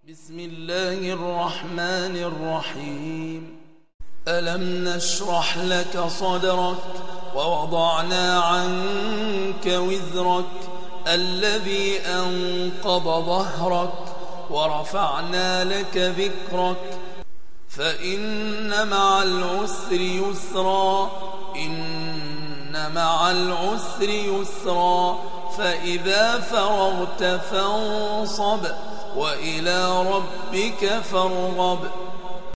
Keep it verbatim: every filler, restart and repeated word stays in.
بسم الله الرحمن الرحيم. ألم نشرح لك صدرك ووضعنا عنك وزرك الذي أنقض ظهرك ورفعنا لك ذكرك فإن مع العسر يسرا إن مع العسر يسرا فإذا فرغت فانصب وإلى ربك فارغب.